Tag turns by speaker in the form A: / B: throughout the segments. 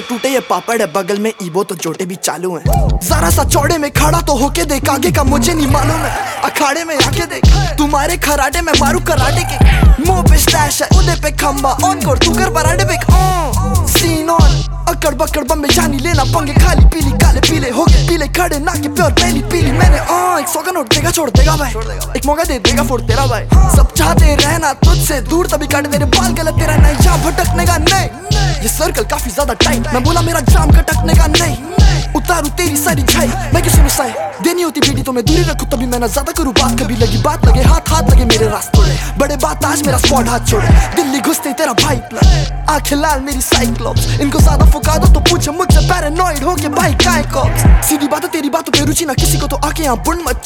A: टूटे ये पापड़ है, बगल में ईबो तो जोटे भी चालू हैं। जरा सा चौड़े में खड़ा तो होके देख, आगे का मुझे नहीं मालूम है। अखाड़े में आके देख, तुम्हारे खराटे में मारू कराटे के। मुंह पे स्टैश है, उदे पे खंबा ऑन कर, तू कर पराठे पे सीन ऑन। अकड़ बकड़ बम्बे जानी लेना पंगे, खाली पीली काले पीले हो गए पीले खड़े ना के प्योर पहली पीली। मैंने 100 का नोट देगा छोड़ देगा भाई, एक मौका दे देगा फोड़ तेरा भाई। सब चाहते रहना तुझसे दूर, तभी काटे तेरे बाल गलत तेरा नहीं, यहाँ भटकने का नहीं। ये सर्कल काफी ज्यादा टाइट, मैं बोला मेरा जाम कटकने का नहीं। उतारू तेरी सारी छाई, मैं किसी में साई देनी होती बेटी तो मैं दूरी रखूं, तभी मैं ना ज्यादा करूं बात। कभी लगी बात लगे हाथ, हाथ लगे मेरे रास्तों में बड़े बात, आज मेरा स्पॉट हाथ छोड़े। दिल्ली घुसते तेरा भाई प्लस, आंखें लाल मेरी साइक्लोप्स। इनको ज्यादा फुका दो तो पूछे मुझसे पैरानॉइड हो के भाई काय कॉक्स। सीधी बात है तेरी बातों पे रुचि ना किसी को, तो आके यहाँ बुन मत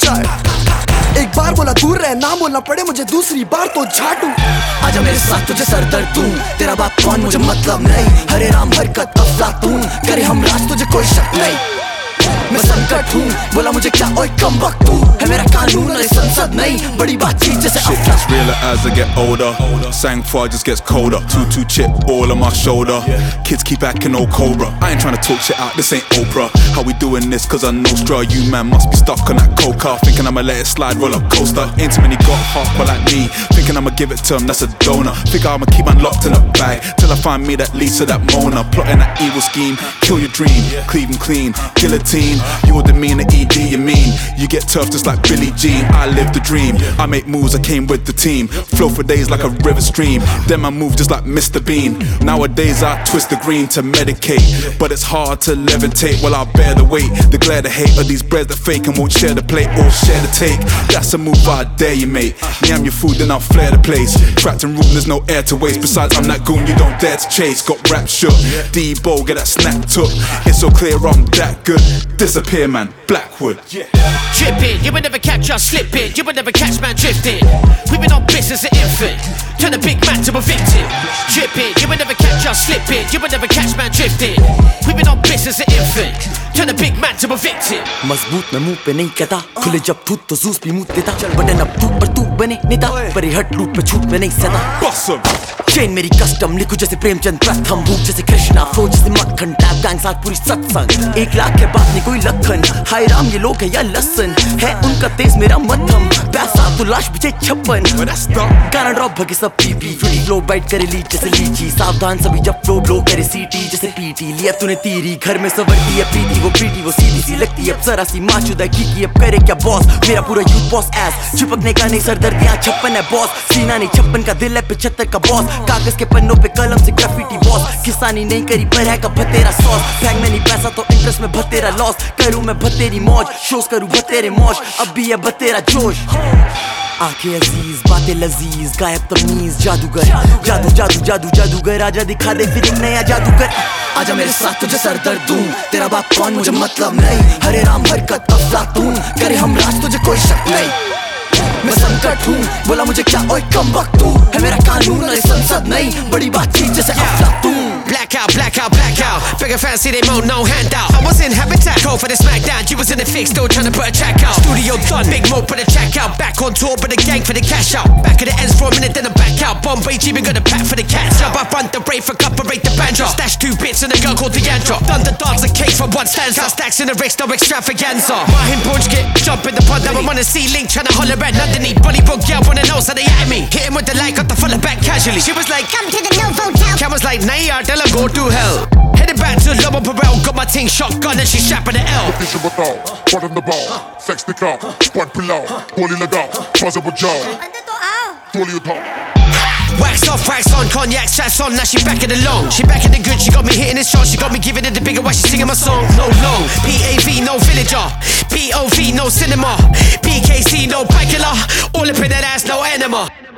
A: जाए। एक बार बोला दूर रहे, ना बोलना पड़े मुझे दूसरी बार तो झाटू।
B: आजा मेरे साथ तुझे सर दर्द दूं, तेरा बाप कौन मुझे मतलब नहीं। हरे राम हरकत अफलातून, करे हम राज तुझे कोई शक नहीं। मैं संकट हूँ, बोला मुझे क्या ओए कम वक्त तू है मेरा कानून और संसद नहीं। बड़ी बातचीत जैसे
C: shit gets realer as I get older. Sang far just gets colder. 2-2 chip all on my shoulder. Kids keep acting old cobra. I ain't trying to talk shit out, this ain't Oprah. How we doing this? Cause I know straw. You man must be stuck on that coca, thinking I'ma let it slide, roller coaster. Ain't too many got hardcore like me, thinking I'ma give it to him, that's a donor. Think I'ma keep man locked in a bag till I find me that Lisa, that Mona. Plotting that evil scheme, kill your dream, cleave and clean, guillotine. You're the mean, ED, you mean. You get tough just like Billie Jean. I live the dream, I make moves, I came with the team. Flow for days like a river stream, then I move just like Mr. Bean. Nowadays I twist the green to medicate, but it's hard to levitate while I bear the weight. The glare, the hate of these breads that fake and won't share the plate or share the take. That's a move I dare you, mate. Me, I'm your food, then I'll flare the place. Trapped in room, there's no air to waste. Besides, I'm that goon you don't dare to chase. Got rap shook, Debo, get that snap took. It's so clear I'm that good. Disappear, man, Blackwood.
D: Tripping, you would never catch us slipping. You would never catch man drifting. We've been on business an infant, turn a big man to a victim. Tripping, you would never catch us slipping. You would never catch man drifting. We've been on business an infant, turn a big man to a victim.
B: मजबूत मैं मुंह पे नहीं कहता, खुले जब थूत तो juice भी मुंह देता। चल बटन अब तू पर तू बने नेता, परिहट रूप पे छूट में नहीं सदा। चेन मेरी कस्टम, लिखूं जैसे प्रेमचंद प्रथम, भूख जैसे कृष्णा, फ्लो जैसे मक्खन, टैप गैंग साथ पूरी सत्संग। 1 लाख के बाद नहीं कोई लखन, हाय राम ये लोग है या लसन है उनका तेज मेरा मध्यम। पैसा तो लाश बिछे 56, गाना ड्रॉप भगे सब पीपी, फ्लो बाइट करे लीड जैसे लीची। सावधान सभी जब फ्लो ब्लो करे सीटी जैसे पीटी। लिया तूने तीरी, घर में सवरती है प्रीति, वो प्रीति वो सीधी सी लगती है, अब जरा सी माचुदा की अब करे क्या बॉस। मेरा पूरा यूथ बॉस एस, चिपकने का नहीं सरदर्दियां 56 है बॉस। सीना नहीं 56 का दिल है 75 का बॉस। कागज के पन्नों पे कलम से ग्राफिटी बॉस, किसानी नहीं करी पर है का भतेरा सॉस। बैंक में नहीं पैसा तो इंटरेस्ट में भतेरा लॉस, करूं मैं भतेरी मौज, शोज करूं भतेरे मौज, अब भी है भतेरा जोश। आंखें अजीज, बातें लजीज, गायब तमीज, जादूगर जादू जादू जादू जादूगर। आजा दिखा दे फिर एक नया जादूगर। आजा मेरे साथ तुझे सर दर्द दूं, तेरा बाप कौन मुझे मतलब नहीं। हरे राम हरकत अफलातून, करे हम राज तुझे कोई शक नहीं। मैं संकट हूँ, बोला मुझे क्या ओए कम वक्त तू है मेरा कानून और संसद नहीं। बड़ी बातचीत जैसे अफलातून।
D: Blackout, blackout, blackout. Bigger fancy, they moan, no handout. I was in Habitat, call for the smackdown. You was in the fix, still trying to put a track out. Studio done, big mo, put a track out. Back on tour, but the gang for the cash out. Back of the ends for a minute, then I'm back out. Bombay, even got a pack for the cats up. I front the brave for operate the banjo. Stash 2 bits and a girl called Deandra. Done the dance, a cake for 1 stanza. Stacks in the rigs, no extravaganza. Mahin Bunch get jump in the pod, now I'm on the ceiling, trying to holler at underneath. Bollywood girl wanna know, so they at me. Hit him with the light, got the full back casually. She was like, come to the Novo Hotel. Cam was like, nah, yaar, tell her go to hell. Headed back to Lobo Parel, got my ting shotgun and she strapping the L.
E: Official बताओ, bottom the ball, sex the cow, squad pilau, गोली लगाओ, puzzle बजाओ, गोली उठाओ.
D: Wax off, wax on, cognac, shots on, now she back in the long. She back in the good, she got me hitting this shot, she got me giving it the bigger while she singing my song. No long, PAV, no villager, POV, no cinema, BKC, no pike killer, all up in that ass, no enema.